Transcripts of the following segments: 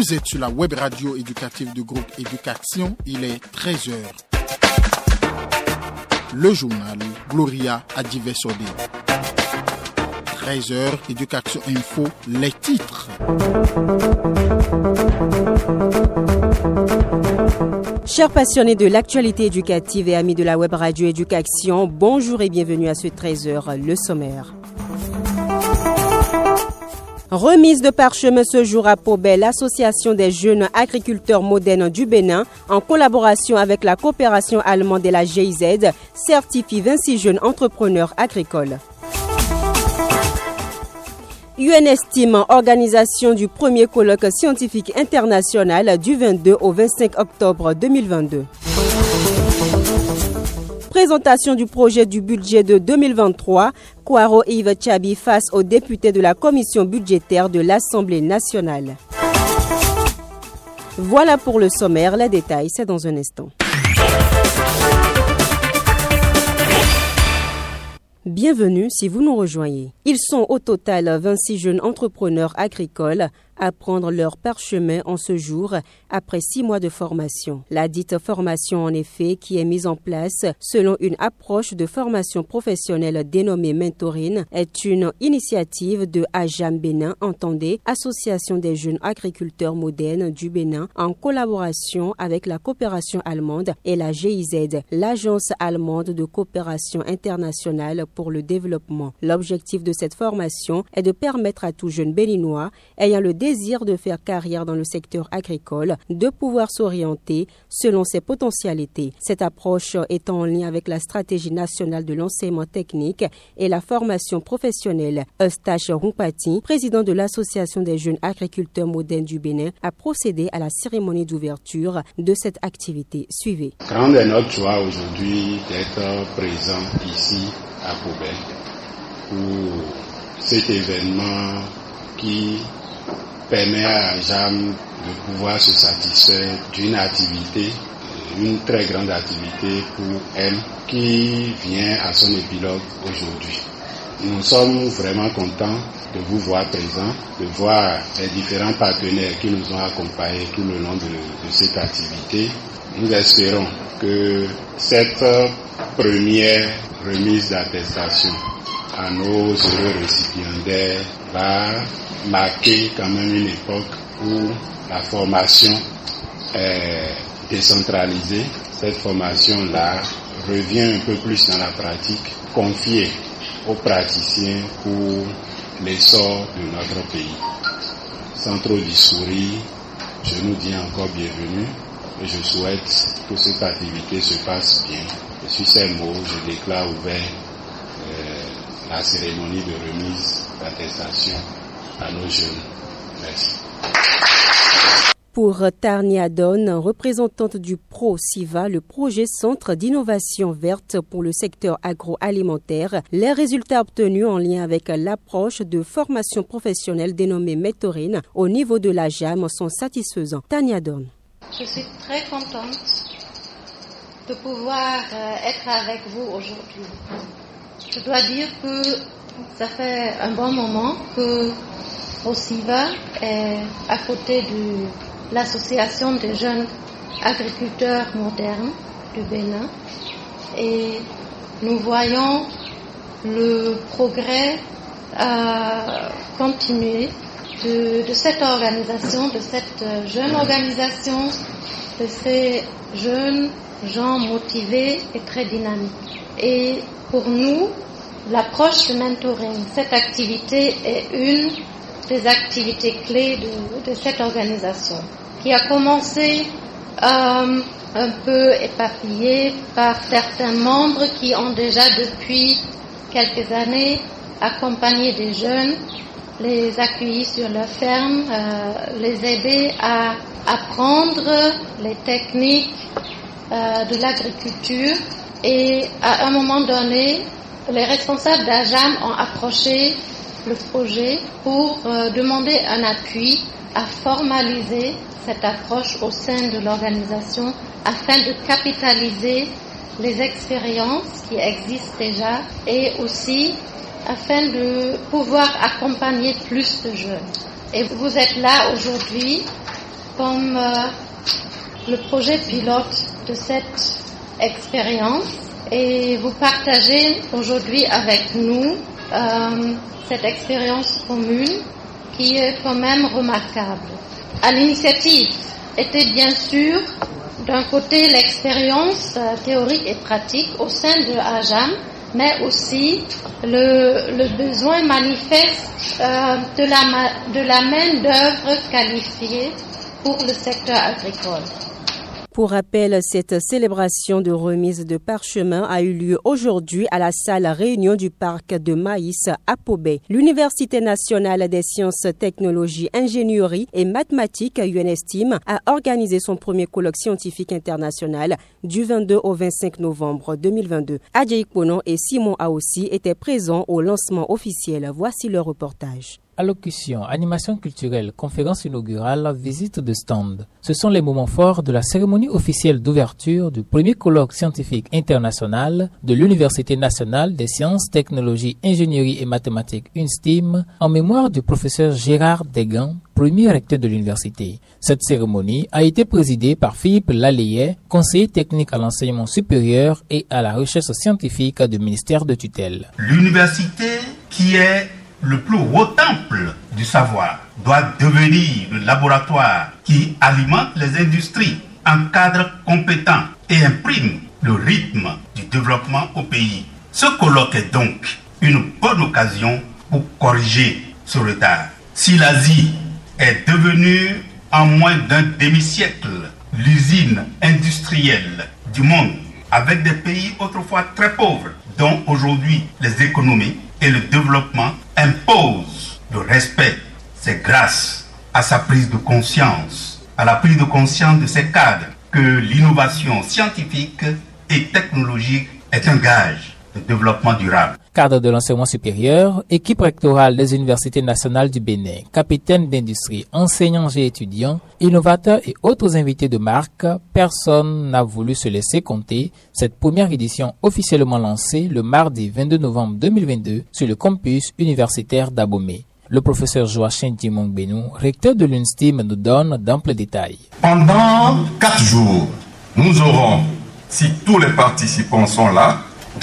Vous êtes sur la web radio éducative du groupe Éducation, il est 13h. Le journal Gloria Adivesode. 13h, Éducation Info, les titres. Chers passionnés de l'actualité éducative et amis de la web radio Éducation, bonjour et bienvenue à ce 13h, le sommaire. Remise de parchemin ce jour à Pobel, l'association des jeunes agriculteurs modernes du Bénin, en collaboration avec la coopération allemande et la GIZ, certifie 26 jeunes entrepreneurs agricoles. UNESTIM, organisation du premier colloque scientifique international du 22 au 25 octobre 2022. Présentation du projet du budget de 2023, Kwaro Yves Tchabi face aux députés de la commission budgétaire de l'Assemblée nationale. Voilà pour le sommaire, les détails, c'est dans un instant. Bienvenue si vous nous rejoignez. Ils sont au total 26 jeunes entrepreneurs agricoles à prendre leur parchemin en ce jour après 6 mois de formation. La dite formation en effet qui est mise en place selon une approche de formation professionnelle dénommée mentoring est une initiative de AJAM Bénin, entendez Association des jeunes agriculteurs modernes du Bénin, en collaboration avec la coopération allemande et la GIZ, l'agence allemande de coopération internationale pour le développement. L'objectif de cette formation est de permettre à tout jeune béninois ayant le désir de faire carrière dans le secteur agricole de pouvoir s'orienter selon ses potentialités. Cette approche est en lien avec la stratégie nationale de l'enseignement technique et la formation professionnelle. Eustache Rumpati, président de l'Association des jeunes agriculteurs modernes du Bénin, a procédé à la cérémonie d'ouverture de cette activité. Suivez. Grande est notre joie aujourd'hui d'être présent ici à Pobel pour cet événement qui permet à AJAM de pouvoir se satisfaire d'une activité, une très grande activité pour elle, qui vient à son épilogue aujourd'hui. Nous sommes vraiment contents de vous voir présents, de voir les différents partenaires qui nous ont accompagnés tout le long de cette activité. Nous espérons que cette première remise d'attestation à nos heureux récipiendaires va marquer quand même une époque où la formation est décentralisée. Cette formation-là revient un peu plus dans la pratique, confiée aux praticiens pour l'essor de notre pays. Sans trop discourir, je nous dis encore bienvenue et je souhaite que cette activité se passe bien. Et sur ces mots, je déclare ouvert la cérémonie de remise d'attestation à nos jeunes. Merci. Pour Tarnia Don, représentante du PRO-SIVA, le projet Centre d'innovation verte pour le secteur agroalimentaire, les résultats obtenus en lien avec l'approche de formation professionnelle dénommée mentoring au niveau de la JAM sont satisfaisants. Tarnia Don. Je suis très contente de pouvoir être avec vous aujourd'hui. Je dois dire que ça fait un bon moment que PRO-SIVA est à côté de l'Association des jeunes agriculteurs modernes du Bénin et nous voyons le progrès continuer de cette organisation, de cette jeune organisation, de ces jeunes gens motivés et très dynamiques. Et pour nous, l'approche de mentoring, cette activité est une des activités clés de cette organisation, qui a commencé un peu éparpillée par certains membres qui ont déjà depuis quelques années accompagné des jeunes, les accueillir sur leur ferme, les aider à apprendre les techniques de l'agriculture. Et à un moment donné, les responsables d'AJAM ont approché le projet pour demander un appui à formaliser cette approche au sein de l'organisation afin de capitaliser les expériences qui existent déjà et aussi afin de pouvoir accompagner plus de jeunes. Et vous êtes là aujourd'hui comme le projet pilote de cette expérience et vous partagez aujourd'hui avec nous cette expérience commune qui est quand même remarquable. À l'initiative était bien sûr d'un côté l'expérience théorique et pratique au sein de AJAM, mais aussi le besoin manifeste de la main-d'œuvre qualifiée pour le secteur agricole. Pour rappel, cette célébration de remise de parchemin a eu lieu aujourd'hui à la salle réunion du parc de Maïs à Pobé. L'Université nationale des sciences, technologies, ingénierie et mathématiques UNESTIM a organisé son premier colloque scientifique international du 22 au 25 novembre 2022. Adjaïk Ponon et Simon Aossi étaient présents au lancement officiel. Voici leur reportage. Allocution, animation culturelle, conférence inaugurale, visite de stand. Ce sont les moments forts de la cérémonie officielle d'ouverture du premier colloque scientifique international de l'Université nationale des sciences, technologies, ingénierie et mathématiques UNESTIM en mémoire du professeur Gérard Desgans, premier recteur de l'université. Cette cérémonie a été présidée par Philippe Laleyet, conseiller technique à l'enseignement supérieur et à la recherche scientifique du ministère de tutelle. L'université qui est le plus haut temple du savoir doit devenir le laboratoire qui alimente les industries, encadre compétent et imprime le rythme du développement au pays. Ce colloque est donc une bonne occasion pour corriger ce retard. Si l'Asie est devenue en moins d'un demi-siècle l'usine industrielle du monde, avec des pays autrefois très pauvres, dont aujourd'hui les économies et le développement imposent le respect. C'est grâce à sa prise de conscience, à la prise de conscience de ces cadres, que l'innovation scientifique et technologique est un gage de développement durable. Cadre de l'enseignement supérieur, équipe rectorale des universités nationales du Bénin, capitaine d'industrie, enseignants et étudiants, innovateurs et autres invités de marque, personne n'a voulu se laisser compter. Cette première édition officiellement lancée le mardi 22 novembre 2022 sur le campus universitaire d'Abomey. Le professeur Joachim Dimong Benou, recteur de l'UNESTIM, nous donne d'amples détails. Pendant 4 jours, nous aurons, si tous les participants sont là,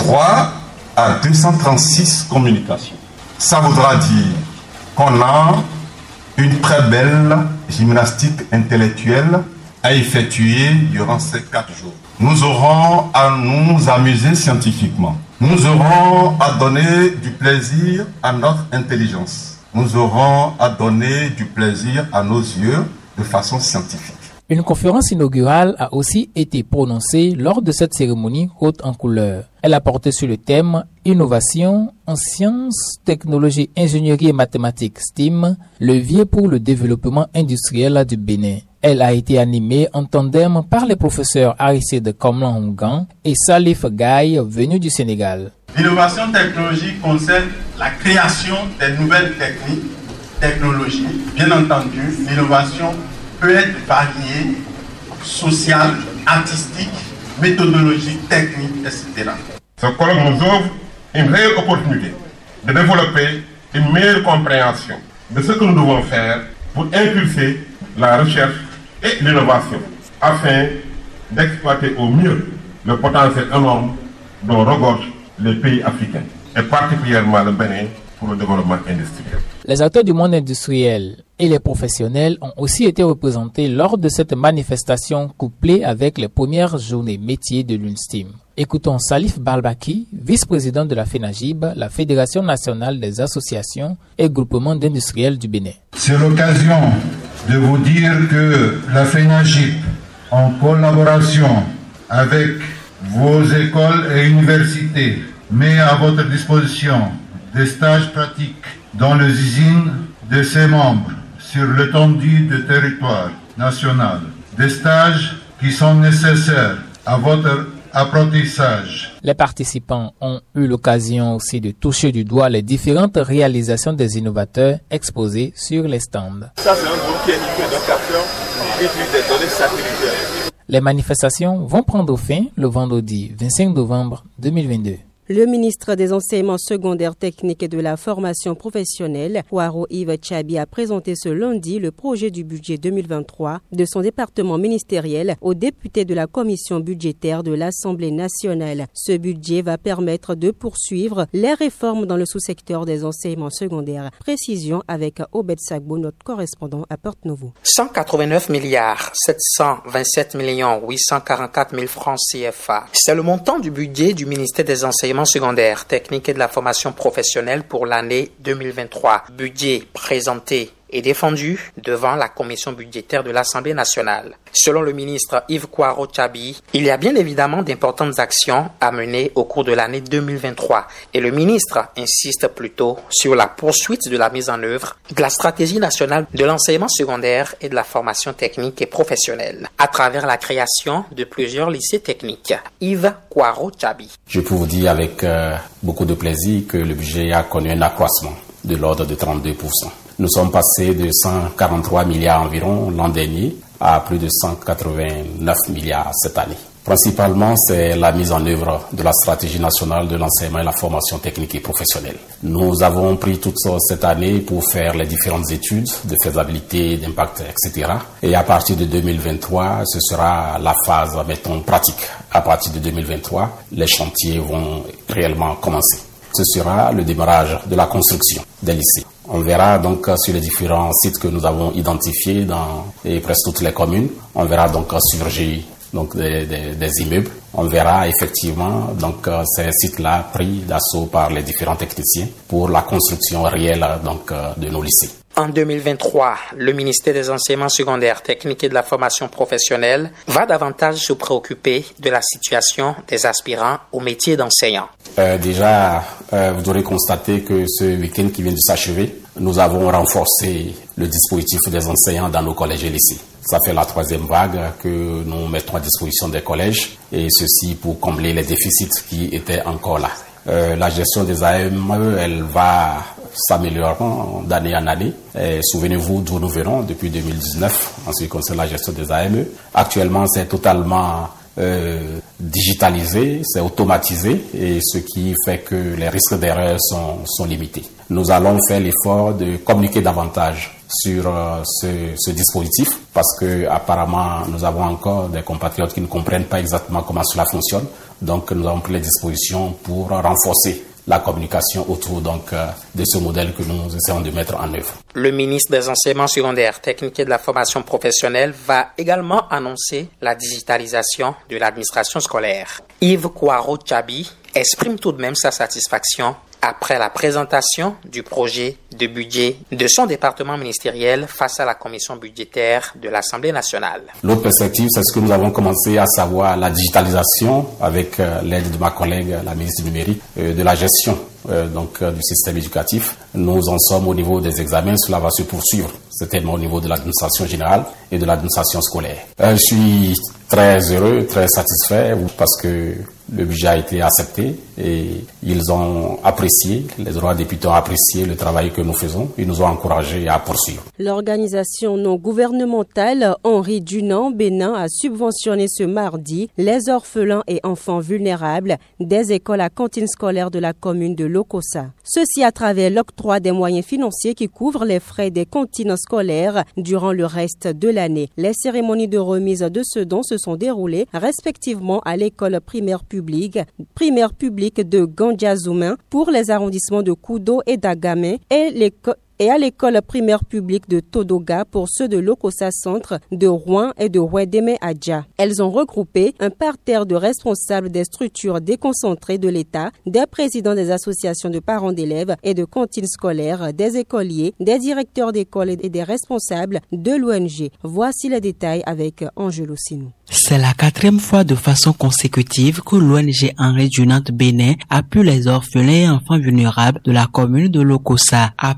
3 à 236 communications. Ça voudra dire qu'on a une très belle gymnastique intellectuelle à effectuer durant ces 4 jours. Nous aurons à nous amuser scientifiquement. Nous aurons à donner du plaisir à notre intelligence. Nous aurons à donner du plaisir à nos yeux de façon scientifique. Une conférence inaugurale a aussi été prononcée lors de cette cérémonie haute en couleur. Elle a porté sur le thème « Innovation en sciences, technologies, ingénierie et mathématiques STEAM, levier pour le développement industriel du Bénin ». Elle a été animée en tandem par les professeurs Aristide Komlan-Hongan et Salif Gaye, venus du Sénégal. L'innovation technologique concerne la création des nouvelles technologies. Bien entendu, l'innovation peut être variée, sociale, artistique, méthodologique, technique, etc. Ce colloque nous ouvre une réelle opportunité de développer une meilleure compréhension de ce que nous devons faire pour impulser la recherche et l'innovation afin d'exploiter au mieux le potentiel énorme dont regorgent les pays africains et particulièrement le Bénin pour le développement industriel. Les acteurs du monde industriel et les professionnels ont aussi été représentés lors de cette manifestation couplée avec les premières journées métiers de l'UNESTIM. Écoutons Salif Balbaki, vice-président de la FENAGIB, la Fédération nationale des associations et groupements d'industriels du Bénin. C'est l'occasion de vous dire que la FENAGIB, en collaboration avec vos écoles et universités, met à votre disposition des stages pratiques dans les usines de ses membres sur l'étendue du territoire national. Des stages qui sont nécessaires à votre apprentissage. Les participants ont eu l'occasion aussi de toucher du doigt les différentes réalisations des innovateurs exposées sur les stands. Ça, c'est un groupe qui est équipé d'un capteur qui utilise des données satellitaires. Les manifestations vont prendre fin le vendredi 25 novembre 2022. Le ministre des Enseignements secondaires techniques et de la formation professionnelle, Kwaro Yves Tchabi, a présenté ce lundi le projet du budget 2023 de son département ministériel aux députés de la commission budgétaire de l'Assemblée nationale. Ce budget va permettre de poursuivre les réformes dans le sous-secteur des enseignements secondaires. Précision avec Obed Sagbo, notre correspondant à Porte-Novo. 189 milliards 727 millions 844 000 francs CFA. C'est le montant du budget du ministère des Enseignements secondaires, techniques et de la formation professionnelle pour l'année 2023. Budget présenté et défendu devant la commission budgétaire de l'Assemblée nationale. Selon le ministre Yves Kwaro Tchabi, il y a bien évidemment d'importantes actions à mener au cours de l'année 2023 et le ministre insiste plutôt sur la poursuite de la mise en œuvre de la stratégie nationale de l'enseignement secondaire et de la formation technique et professionnelle à travers la création de plusieurs lycées techniques. Yves Kwaro Tchabi. Je peux vous dire avec beaucoup de plaisir que le budget a connu un accroissement de l'ordre de 32%. Nous sommes passés de 143 milliards environ l'an dernier à plus de 189 milliards cette année. Principalement, c'est la mise en œuvre de la stratégie nationale de l'enseignement et la formation technique et professionnelle. Nous avons pris toute cette année pour faire les différentes études de faisabilité, d'impact, etc. Et à partir de 2023, ce sera la phase, mettons, pratique. À partir de 2023, les chantiers vont réellement commencer. Ce sera le démarrage de la construction des lycées. On verra donc sur les différents sites que nous avons identifiés dans presque toutes les communes. On verra donc surgir donc des immeubles. On verra effectivement donc ces sites-là pris d'assaut par les différents techniciens pour la construction réelle donc de nos lycées. En 2023, le ministère des Enseignements secondaires, techniques et de la formation professionnelle va davantage se préoccuper de la situation des aspirants au métier d'enseignant. Déjà, vous aurez constaté que ce week-end qui vient de s'achever, nous avons renforcé le dispositif des enseignants dans nos collèges et lycées. Ça fait la 3e vague que nous mettons à disposition des collèges et ceci pour combler les déficits qui étaient encore là. La gestion des AME, elle va s'améliorant d'année en année. Souvenez-vous d'où nous venons depuis 2019 en ce qui concerne la gestion des AME. Actuellement, c'est totalement digitalisé, c'est automatisé et ce qui fait que les risques d'erreur sont limités. Nous allons faire l'effort de communiquer davantage sur ce dispositif parce que apparemment nous avons encore des compatriotes qui ne comprennent pas exactement comment cela fonctionne. Donc nous avons pris les dispositions pour renforcer la communication autour donc de ce modèle que nous essayons de mettre en œuvre. Le ministre des Enseignements secondaires, techniques et de la formation professionnelle va également annoncer la digitalisation de l'administration scolaire. Yves Kwaro Tchabi exprime tout de même sa satisfaction après la présentation du projet de budget de son département ministériel face à la commission budgétaire de l'Assemblée nationale. L'autre perspective, c'est ce que nous avons commencé à savoir, la digitalisation avec l'aide de ma collègue, la ministre du numérique, de la gestion du système éducatif. Nous en sommes au niveau des examens, cela va se poursuivre certainement au niveau de l'administration générale et de l'administration scolaire. Je suis très heureux, très satisfait parce que le budget a été accepté et ils ont apprécié, les droits députés ont apprécié le travail que nous faisons. Ils nous ont encouragés à poursuivre. L'organisation non gouvernementale Henri Dunant Bénin a subventionné ce mardi les orphelins et enfants vulnérables des écoles à cantine scolaire de la commune de Lokossa. Ceci à travers l'octroi des moyens financiers qui couvrent les frais des cantines scolaires durant le reste de l'année. Les cérémonies de remise de ce don se sont déroulées respectivement à l'école primaire publique de Gandiazoumin pour les arrondissements de Koudo et d'Agamé et à l'école primaire publique de Todoga pour ceux de Lokossa Centre, de Rouen et de Ouedeme Adja. Elles ont regroupé un parterre de responsables des structures déconcentrées de l'État, des présidents des associations de parents d'élèves et de cantines scolaires, des écoliers, des directeurs d'école et des responsables de l'ONG. Voici les détails avec Angelo Sinou. C'est la 4e fois de façon consécutive que l'ONG Henri Dunant Bénin appuie les orphelins et enfants vulnérables de la commune de Lokossa. Après la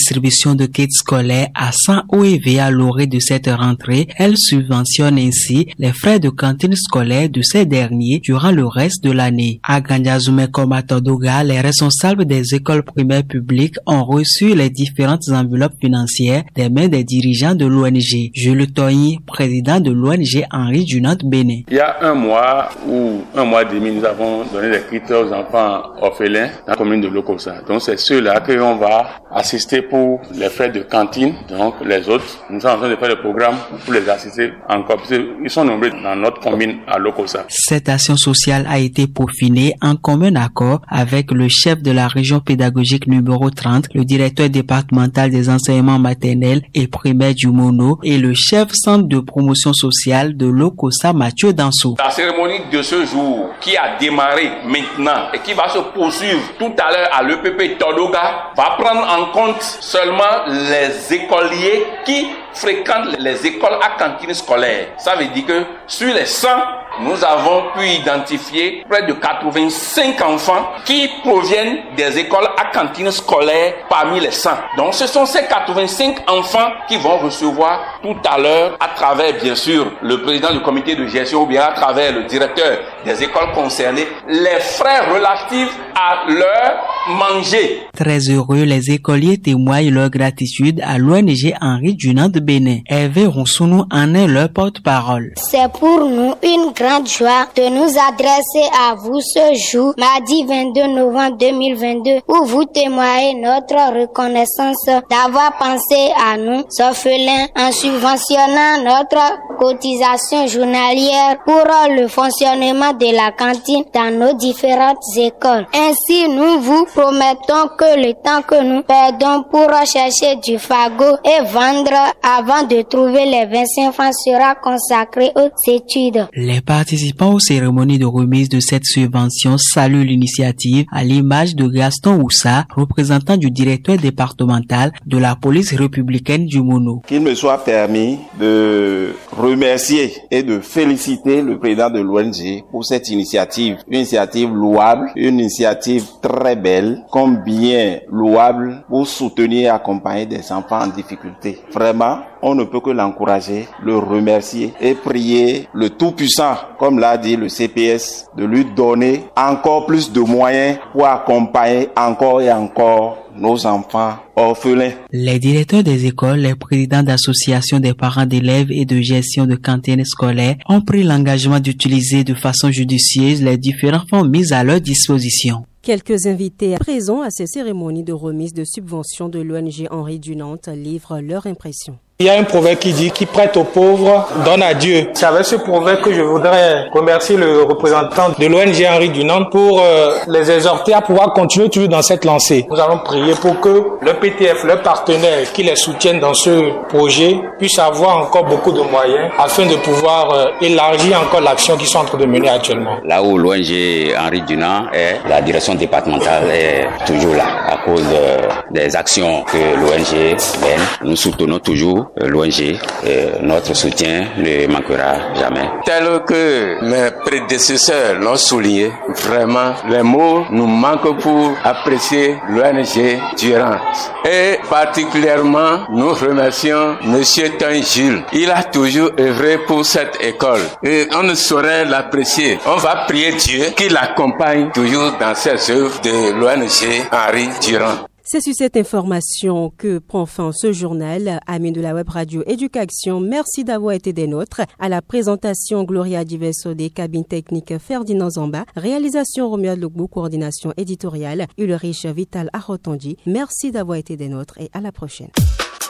distribution de kits scolaires à 100 OEVA lauréats de cette rentrée. Elle subventionne ainsi les frais de cantine scolaire de ces derniers durant le reste de l'année. À Gandiazume comme à Todoga, les responsables des écoles primaires publiques ont reçu les différentes enveloppes financières des mains des dirigeants de l'ONG. Jules Toyi, président de l'ONG Henri Dunant Bénin. Il y a un mois ou un mois et demi, nous avons donné des kits aux enfants orphelins dans la commune de Lokossa. Donc c'est ceux-là qu'on va assister pour les frais de cantine. Donc les autres, nous sommes en train de faire le programme pour les assister encore. Ils sont nombreux dans notre commune à Lokossa. Cette action sociale a été peaufinée en commun accord avec le chef de la région pédagogique numéro 30, le directeur départemental des enseignements maternels et primaires du Mono et le chef centre de promotion sociale de Lokossa, Mathieu Danso. La cérémonie de ce jour qui a démarré maintenant et qui va se poursuivre tout à l'heure à l'EPP Todoga va prendre en compte seulement les écoliers qui fréquentent les écoles à cantine scolaire. Ça veut dire que sur les 100, nous avons pu identifier près de 85 enfants qui proviennent des écoles à cantine scolaire parmi les 100. Donc ce sont ces 85 enfants qui vont recevoir tout à l'heure, à travers bien sûr le président du comité de gestion ou bien à travers le directeur des écoles concernées, les frais relatifs à leur manger. Très heureux, les écoliers témoignent leur gratitude à l'ONG Henri Dunant de Bénin. Hervé Roussounou en est leur porte-parole. C'est pour nous une grande joie de nous adresser à vous ce jour, mardi 22 novembre 2022, où vous témoignez notre reconnaissance d'avoir pensé à nous, orphelins, en subventionnant notre cotisation journalière pour le fonctionnement de la cantine dans nos différentes écoles. Ainsi, nous vous promettons que le temps que nous perdons pour chercher du fagot et vendre avant de trouver les 25 francs sera consacré aux études. Les participants aux cérémonies de remise de cette subvention saluent l'initiative à l'image de Gaston Oussa, représentant du directeur départemental de la police républicaine du Mono. Qu'il me soit permis de remercier et de féliciter le président de l'ONG pour cette initiative. Une initiative louable, une initiative très belle, combien louable pour soutenir et accompagner des enfants en difficulté. Vraiment, on ne peut que l'encourager, le remercier et prier le Tout-Puissant, comme l'a dit le CPS, de lui donner encore plus de moyens pour accompagner encore et encore nos enfants orphelins. Les directeurs des écoles, les présidents d'associations des parents d'élèves et de gestion de cantines scolaires ont pris l'engagement d'utiliser de façon judicieuse les différents fonds mis à leur disposition. Quelques invités présents à ces cérémonies de remise de subventions de l'ONG Henri Dunant livrent leur impression. Il y a un proverbe qui dit « Qui prête aux pauvres, donne à Dieu ». C'est avec ce proverbe que je voudrais remercier le représentant de l'ONG Henri Dunant pour les exhorter à pouvoir continuer toujours dans cette lancée. Nous allons prier pour que le PTF, leurs partenaires qui les soutiennent dans ce projet, puissent avoir encore beaucoup de moyens afin de pouvoir élargir encore l'action qu'ils sont en train de mener actuellement. Là où l'ONG Henri Dunant est, la direction départementale est toujours là à cause des actions que l'ONG mène. Nous soutenons toujours l'ONG, notre soutien ne manquera jamais. Tel que mes prédécesseurs l'ont souligné, vraiment, les mots nous manquent pour apprécier l'ONG Durant. Et particulièrement, nous remercions Monsieur Jules. Il a toujours œuvré pour cette école et on ne saurait l'apprécier. On va prier Dieu qu'il accompagne toujours dans ses œuvres de l'ONG Henri Durant. C'est sur cette information que prend fin ce journal. Amis de la web radio Éducation, merci d'avoir été des nôtres. À la présentation, Gloria Diverso des cabines techniques Ferdinand Zamba, réalisation Romuald Logbou, coordination éditoriale Ulrich Vital Arotondi. Merci d'avoir été des nôtres et à la prochaine.